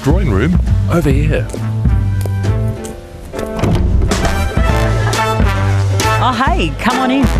Drawing room over here. Oh, hey, come on in.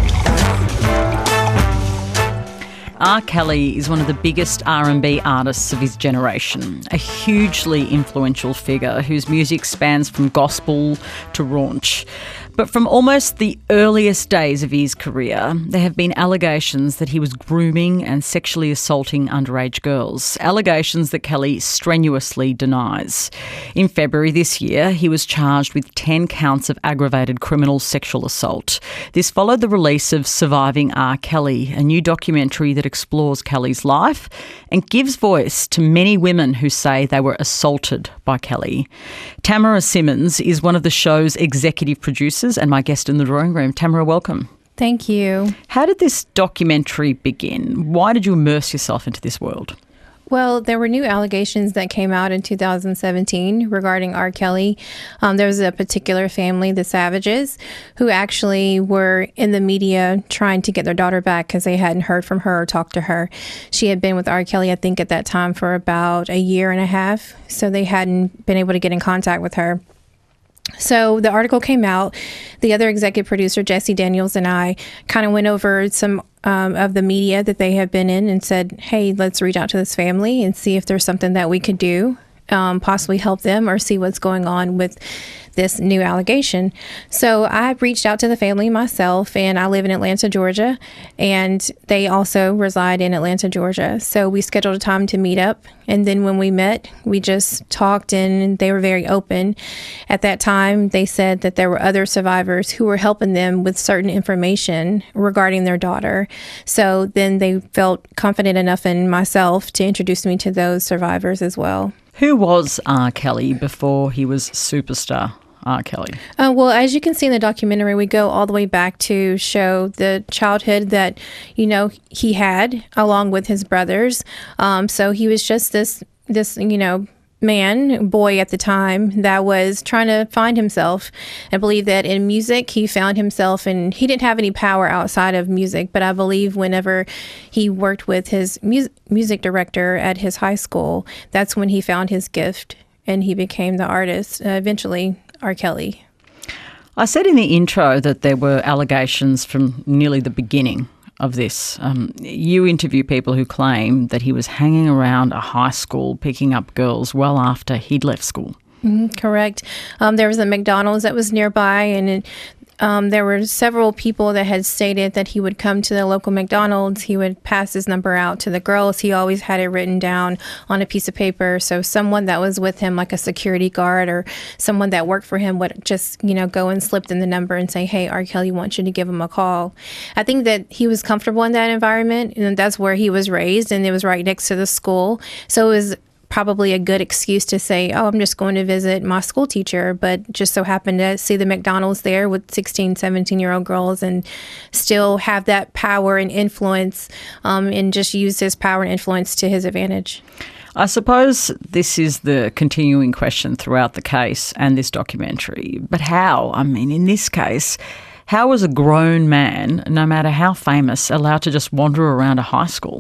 R. Kelly is one of the biggest R&B artists of his generation, a hugely influential figure whose music spans from gospel to raunch. But from almost the earliest days of his career, there have been allegations that he was grooming and sexually assaulting underage girls, allegations that Kelly strenuously denies. In February this year, he was charged with 10 counts of aggravated criminal sexual assault. This followed the release of Surviving R. Kelly, a new documentary that explores Kelly's life and gives voice to many women who say they were assaulted by Kelly. Tamara Simmons is one of the show's executive producers and my guest in the drawing room. Tamara, welcome. Thank you. How did this documentary begin? Why did you immerse yourself into this world? Well, there were new allegations that came out in 2017 regarding R. Kelly. There was a particular family, the Savages, who actually were in the media trying to get their daughter back because they hadn't heard from her or talked to her. She had been with R. Kelly, I think, at that time for about a year and a half, so they hadn't been able to get in contact with her. So the article came out. The other executive producer, Jesse Daniels, and I kind of went over some of the media that they have been in and said, hey, let's reach out to this family and see if there's something that we could do, possibly help them or see what's going on with this new allegation. So I reached out to the family myself, and I live in Atlanta, Georgia, and they also reside in Atlanta, Georgia. So we scheduled a time to meet up, and then when we met, we just talked, and they were very open. At that time, they said that there were other survivors who were helping them with certain information regarding their daughter. So then they felt confident enough in myself to introduce me to those survivors as well. Who was R. Kelly before he was superstar R. Kelly? Well, as you can see in the documentary, we go all the way back to show the childhood that, he had along with his brothers. So he was just this boy at the time that was trying to find himself. I believe that in music he found himself, and he didn't have any power outside of music, but I believe whenever he worked with his music director at his high school, that's when he found his gift and he became the artist, eventually R. Kelly. I said in the intro that there were allegations from nearly the beginning of this. You interview people who claim that he was hanging around a high school picking up girls well after he'd left school. Correct. There was a McDonald's that was nearby, and there were several people that had stated that he would come to the local McDonald's. He would pass his number out to the girls. He always had it written down on a piece of paper. So someone that was with him, like a security guard or someone that worked for him, would just, go and slip in the number and say, hey, R. Kelly wants you to give him a call. I think that he was comfortable in that environment, and that's where he was raised, and it was right next to the school. So it was probably a good excuse to say, oh, I'm just going to visit my school teacher, but just so happened to see the McDonald's there with 16, 17-year-old girls and still have that power and influence, and just use his power and influence to his advantage. I suppose this is the continuing question throughout the case and this documentary, but how? I mean, in this case, how was a grown man, no matter how famous, allowed to just wander around a high school?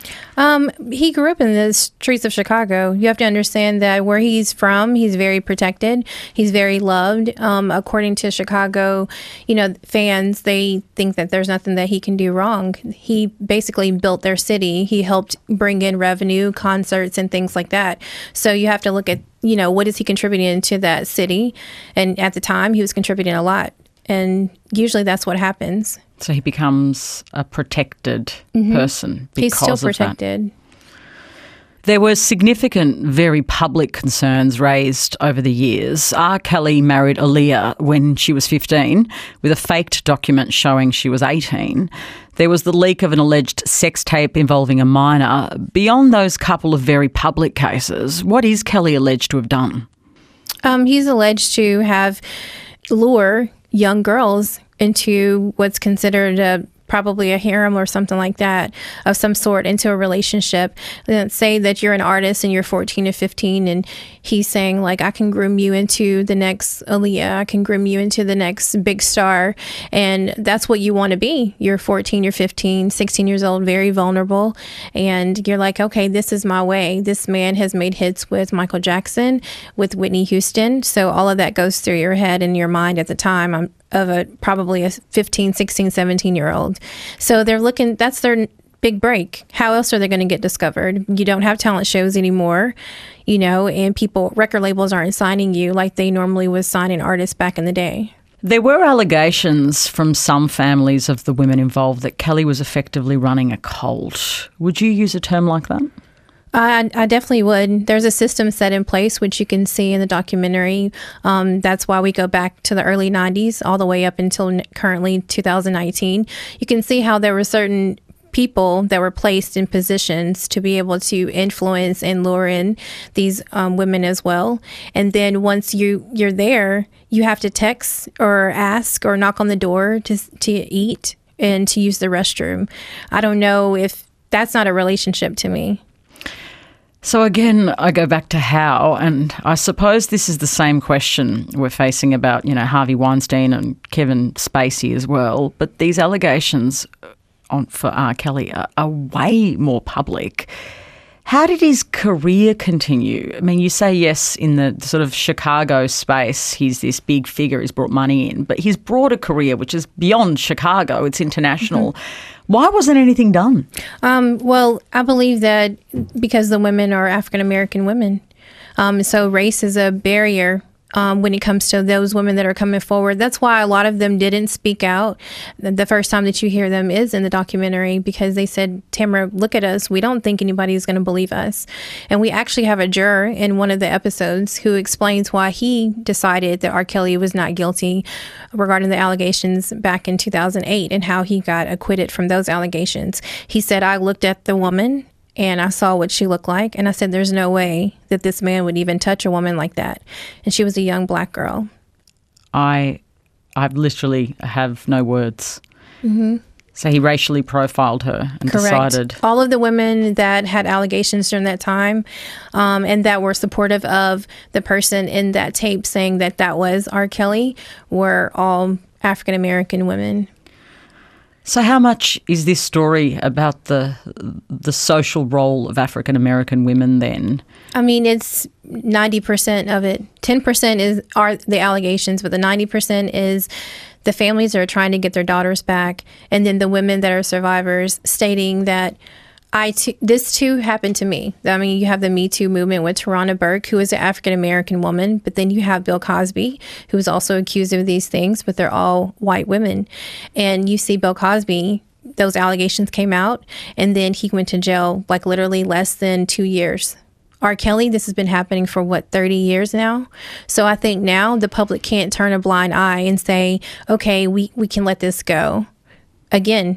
He grew up in the streets of Chicago. You have to understand that where he's from, he's very protected. He's very loved. According to Chicago, fans, they think that there's nothing that he can do wrong. He basically built their city. He helped bring in revenue, concerts, and things like that. So you have to look at, what is he contributing to that city? And at the time, he was contributing a lot. And usually that's what happens. So he becomes a protected person because He's still of protected. That. There were significant, very public concerns raised over the years. R. Kelly married Aaliyah when she was 15 with a faked document showing she was 18. There was the leak of an alleged sex tape involving a minor. Beyond those couple of very public cases, what is Kelly alleged to have done? He's alleged to have lure young girls into what's considered a probably a harem or something like that of some sort into a relationship. Say that you're an artist and you're 14 or 15 and he's saying like, I can groom you into the next Aaliyah, I can groom you into the next big star, and that's what you want to be. You're 14, you're 15, 16 years old, very vulnerable, and you're like, okay, this is my way. This man has made hits with Michael Jackson, with Whitney Houston, so all of that goes through your head and your mind at the time of probably a 15, 16, 17-year-old. So they're looking, that's their big break. How else are they going to get discovered? You don't have talent shows anymore, and record labels aren't signing you like they normally was signing artists back in the day. There were allegations from some families of the women involved that Kelly was effectively running a cult. Would you use a term like that? I definitely would. There's a system set in place, which you can see in the documentary. That's why we go back to the early 90s all the way up until currently 2019. You can see how there were certain people that were placed in positions to be able to influence and lure in these women as well. And then once you're there, you have to text or ask or knock on the door to eat and to use the restroom. I don't know if that's not a relationship to me. So again, I go back to how, and I suppose this is the same question we're facing about, Harvey Weinstein and Kevin Spacey as well. But these allegations for R. Kelly are way more public. How did his career continue? I mean, you say yes, in the sort of Chicago space, he's this big figure, he's brought money in, but his broader career, which is beyond Chicago, it's international. Mm-hmm. Why wasn't anything done? Well, I believe that because the women are African-American women. So race is a barrier when it comes to those women that are coming forward. That's why a lot of them didn't speak out. The first time that you hear them is in the documentary, because they said, Tamara, look at us. We don't think anybody is going to believe us. And we actually have a juror in one of the episodes who explains why he decided that R. Kelly was not guilty regarding the allegations back in 2008 and how he got acquitted from those allegations. He said, I looked at the woman and I saw what she looked like. And I said, there's no way that this man would even touch a woman like that. And she was a young black girl. I literally have no words. Mm-hmm. So he racially profiled her and Correct. decided. All of the women that had allegations during that time and that were supportive of the person in that tape saying that that was R. Kelly were all African-American women. So how much is this story about the social role of African-American women then? I mean, it's 90% of it. 10% are the allegations, but the 90% is the families that are trying to get their daughters back, and then the women that are survivors stating that this too happened to me. I mean, you have the Me Too movement with Tarana Burke, who is an African-American woman, but then you have Bill Cosby, who is also accused of these things, but they're all white women. And you see Bill Cosby, those allegations came out, and then he went to jail like literally less than 2 years. R. Kelly, this has been happening for 30 years now. So I think now the public can't turn a blind eye and say, okay, we can let this go. Again,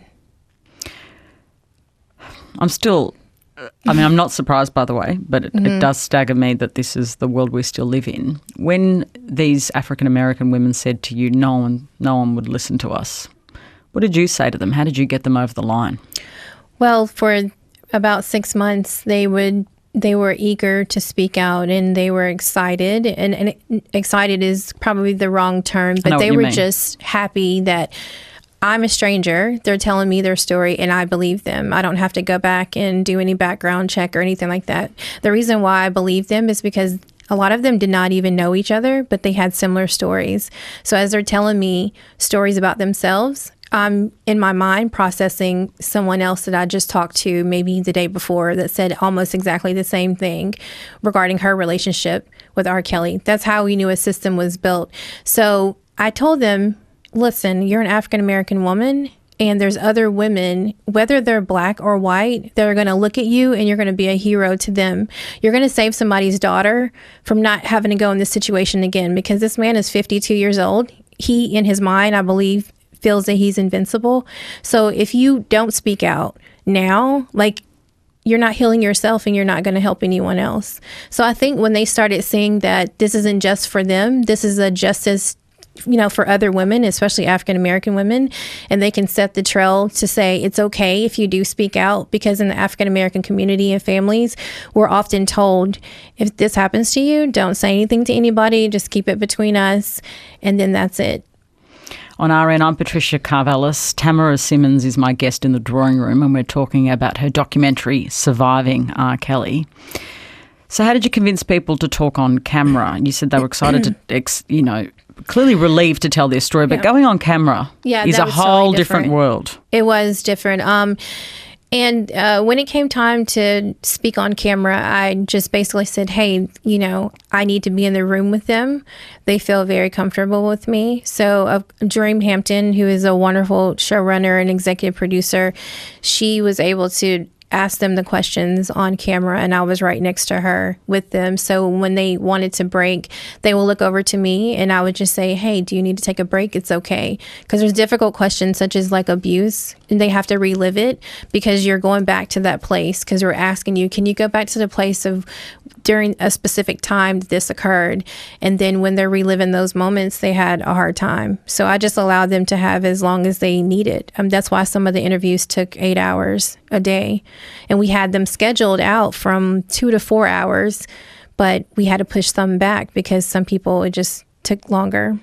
I'm not surprised, by the way, but it does stagger me that this is the world we still live in. When these African-American women said to you, no one would listen to us, what did you say to them? How did you get them over the line? Well, for about 6 months, they were eager to speak out and they were excited. And excited is probably the wrong term, but they were just happy that I'm a stranger. They're telling me their story and I believe them. I don't have to go back and do any background check or anything like that. The reason why I believe them is because a lot of them did not even know each other, but they had similar stories. So as they're telling me stories about themselves, I'm in my mind processing someone else that I just talked to maybe the day before that said almost exactly the same thing regarding her relationship with R. Kelly. That's how we knew a system was built. So I told them, listen, you're an African-American woman and there's other women, whether they're black or white, that are going to look at you and you're going to be a hero to them. You're going to save somebody's daughter from not having to go in this situation again, because this man is 52 years old. He, in his mind, I believe, feels that he's invincible. So if you don't speak out now, you're not healing yourself and you're not going to help anyone else. So I think when they started seeing that this isn't just for them, this is a justice for other women, especially African American women, and they can set the trail to say it's okay if you do speak out, because in the African American community and families, we're often told, if this happens to you, don't say anything to anybody, just keep it between us, and then that's it. On RN, I'm Patricia Carvelis. Tamara Simmons is my guest in the drawing room, and we're talking about her documentary, Surviving R. Kelly. So how did you convince people to talk on camera? You said they were excited to, clearly relieved to tell their story, but going on camera is a whole totally different world. It was different. And when it came time to speak on camera, I just basically said, hey, I need to be in the room with them. They feel very comfortable with me. So Dream Hampton, who is a wonderful showrunner and executive producer, she was able to ask them the questions on camera, and I was right next to her with them. So when they wanted to break, they will look over to me, and I would just say, hey, do you need to take a break? It's okay. Because there's difficult questions such as like abuse, and they have to relive it because you're going back to that place, because we're asking you, can you go back to the place of during a specific time this occurred? And then when they're reliving those moments, they had a hard time. So I just allowed them to have as long as they needed. That's why some of the interviews took 8 hours a day. And we had them scheduled out from 2 to 4 hours, but we had to push some back because some people, it just took longer.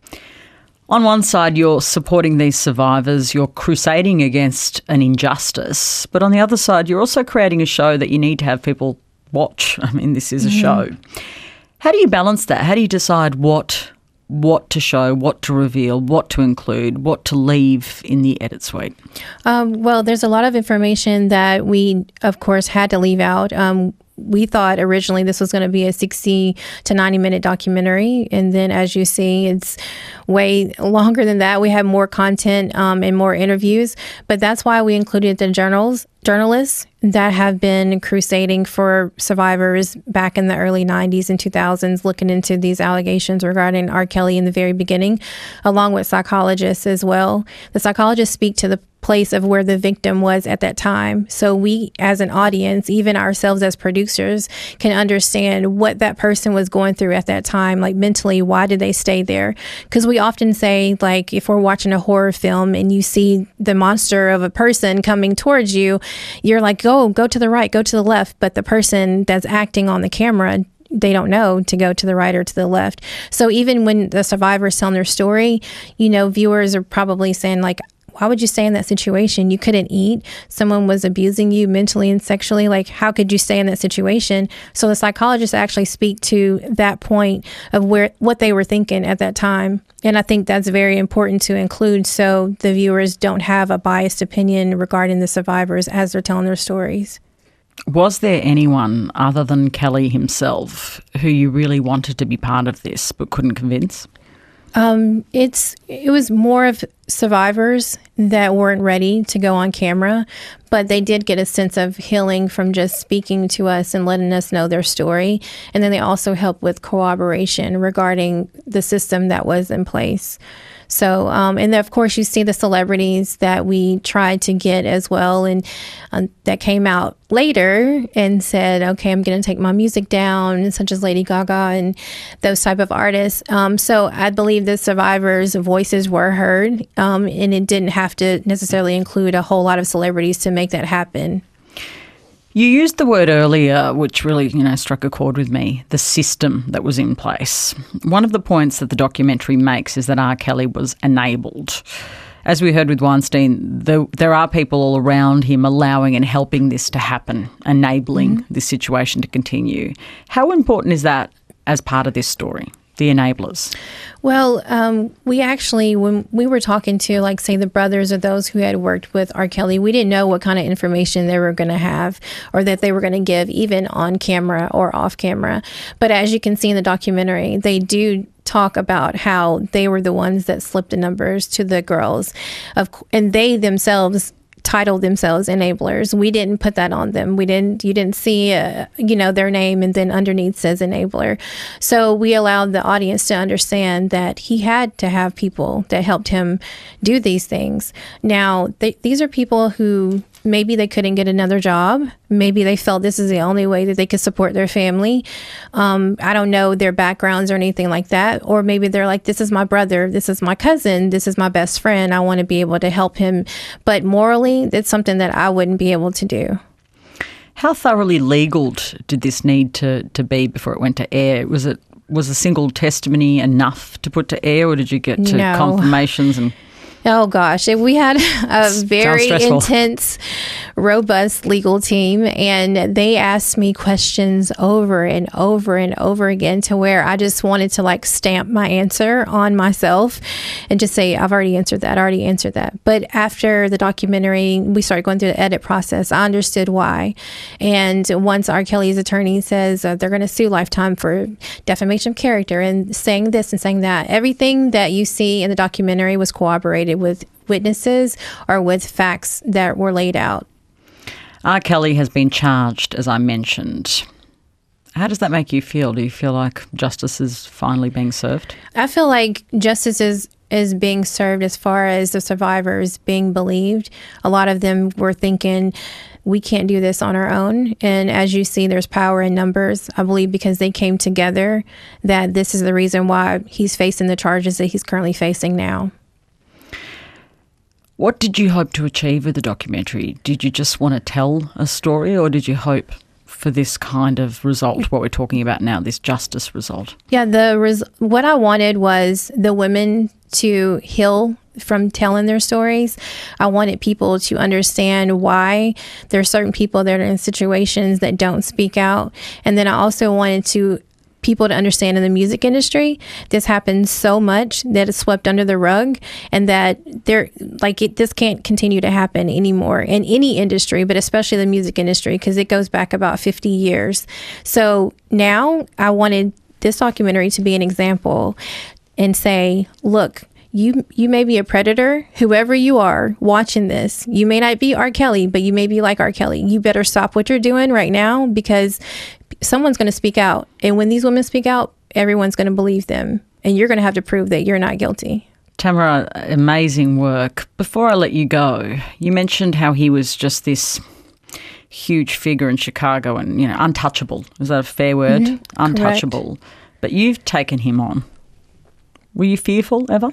On one side, you're supporting these survivors, you're crusading against an injustice, but on the other side, you're also creating a show that you need to have people watch. I mean, this is a show. How do you balance that? How do you decide what to show, what to reveal, what to include, what to leave in the edit suite? Well, there's a lot of information that we, of course, had to leave out. We thought originally this was going to be a 60 to 90-minute documentary, and then as you see, it's way longer than that. We have more content and more interviews, but that's why we included the journalists that have been crusading for survivors back in the early 90s and 2000s, looking into these allegations regarding R. Kelly in the very beginning, along with psychologists as well. The psychologists speak to the place of where the victim was at that time. So we, as an audience, even ourselves as producers, can understand what that person was going through at that time, like mentally, why did they stay there? Because we often say, like, if we're watching a horror film and you see the monster of a person coming towards you, you're like, go to the right, go to the left. But the person that's acting on the camera, they don't know to go to the right or to the left. So even when the survivors telling their story, viewers are probably saying, like, why would you stay in that situation? You couldn't eat. Someone was abusing you mentally and sexually. Like, how could you stay in that situation? So the psychologists actually speak to that point of what they were thinking at that time. And I think that's very important to include so the viewers don't have a biased opinion regarding the survivors as they're telling their stories. Was there anyone other than Kelly himself who you really wanted to be part of this but couldn't convince? It was more of survivors that weren't ready to go on camera, but they did get a sense of healing from just speaking to us and letting us know their story. And then they also helped with corroboration regarding the system that was in place. So, and then of course you see the celebrities that we tried to get as well, and that came out later and said, okay, I'm going to take my music down, such as Lady Gaga and those type of artists. So I believe the survivors' voices were heard, and it didn't have to necessarily include a whole lot of celebrities to make that happen. You used the word earlier, which really, struck a chord with me, the system that was in place. One of the points that the documentary makes is that R. Kelly was enabled. As we heard with Weinstein, there are people all around him allowing and helping this to happen, enabling this situation to continue. How important is that as part of this story? The enablers? Well, we actually, when we were talking to, like, say, the brothers or those who had worked with R. Kelly, we didn't know what kind of information they were going to have or that they were going to give, even on camera or off camera. But as you can see in the documentary, they do talk about how they were the ones that slipped the numbers to the girls, and they themselves titled themselves enablers. We didn't put that on them. You didn't see, their name and then underneath says enabler. So we allowed the audience to understand that he had to have people that helped him do these things. Now, these are people who maybe they couldn't get another job. Maybe they felt this is the only way that they could support their family. I don't know their backgrounds or anything like that. Or maybe they're like, this is my brother, this is my cousin, this is my best friend. I want to be able to help him. But morally, it's something that I wouldn't be able to do. How thoroughly legal did this need to be before it went to air? Was a single testimony enough to put to air, or did you get to confirmations and... Oh, gosh. We had a very intense, robust legal team, and they asked me questions over and over and over again to where I just wanted to stamp my answer on myself and just say, I've already answered that. But after the documentary, we started going through the edit process. I understood why. And once R. Kelly's attorney says they're going to sue Lifetime for defamation of character and saying this and saying that, everything that you see in the documentary was corroborated with witnesses or with facts that were laid out. R. Kelly has been charged, as I mentioned. How does that make you feel? Do you feel like justice is finally being served? I feel like justice is being served as far as the survivors being believed. A lot of them were thinking, we can't do this on our own. And as you see, there's power in numbers. I believe because they came together that this is the reason why he's facing the charges that he's currently facing now. What did you hope to achieve with the documentary? Did you just want to tell a story, or did you hope for this kind of result, what we're talking about now, this justice result? Yeah, what I wanted was the women to heal from telling their stories. I wanted people to understand why there are certain people that are in situations that don't speak out. And then I also wanted people to understand in the music industry, this happens so much that it's swept under the rug, and that this can't continue to happen anymore in any industry, but especially the music industry, because it goes back about 50 years. So now I wanted this documentary to be an example and say, look, you may be a predator, whoever you are watching this. You may not be R. Kelly, but you may be like R. Kelly. You better stop what you're doing right now, because someone's going to speak out. And when these women speak out, everyone's going to believe them. And you're going to have to prove that you're not guilty. Tamara, amazing work. Before I let you go, you mentioned how he was just this huge figure in Chicago and, untouchable. Is that a fair word? Mm-hmm. Untouchable. Correct. But you've taken him on. Were you fearful ever?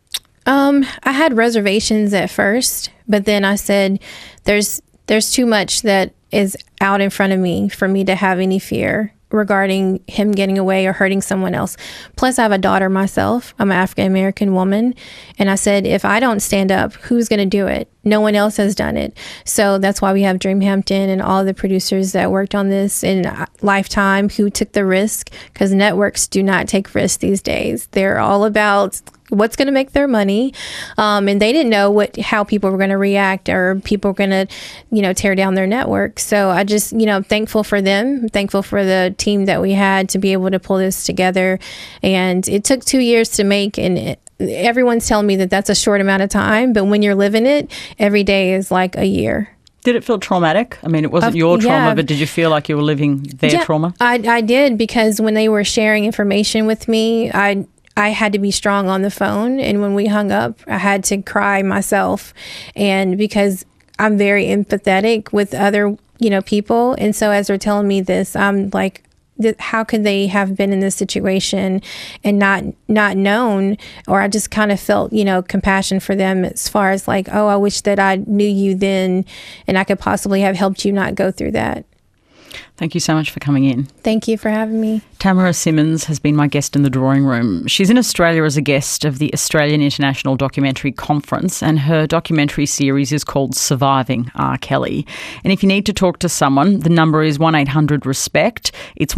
I had reservations at first, but then I said, there's too much that is out in front of me for me to have any fear regarding him getting away or hurting someone else. Plus, I have a daughter myself. I'm an African-American woman. And I said, if I don't stand up, who's going to do it? No one else has done it. So that's why we have Dream Hampton and all the producers that worked on this in Lifetime who took the risk, because networks do not take risks these days. They're all about what's going to make their money. And they didn't know how people were going to react, or people were going to, tear down their network. So I just, thankful for them, thankful for the team that we had to be able to pull this together. And it took 2 years to make, and everyone's telling me that that's a short amount of time, but when you're living it, every day is like a year. Did it feel traumatic? I mean, it wasn't your trauma, but did you feel like you were living their trauma? I did, because when they were sharing information with me, I had to be strong on the phone. And when we hung up, I had to cry myself. And because I'm very empathetic with other, people. And so as they're telling me this, I'm like, how could they have been in this situation and not known? Or I just kind of felt, compassion for them, as far as like, oh, I wish that I knew you then and I could possibly have helped you not go through that. Thank you so much for coming in. Thank you for having me. Tamara Simmons has been my guest in the drawing room. She's in Australia as a guest of the Australian International Documentary Conference, and her documentary series is called Surviving R. Kelly. And if you need to talk to someone, the number is 1-800-RESPECT. It's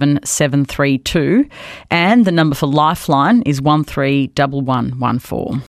1-800-737-732. And the number for Lifeline is 131114.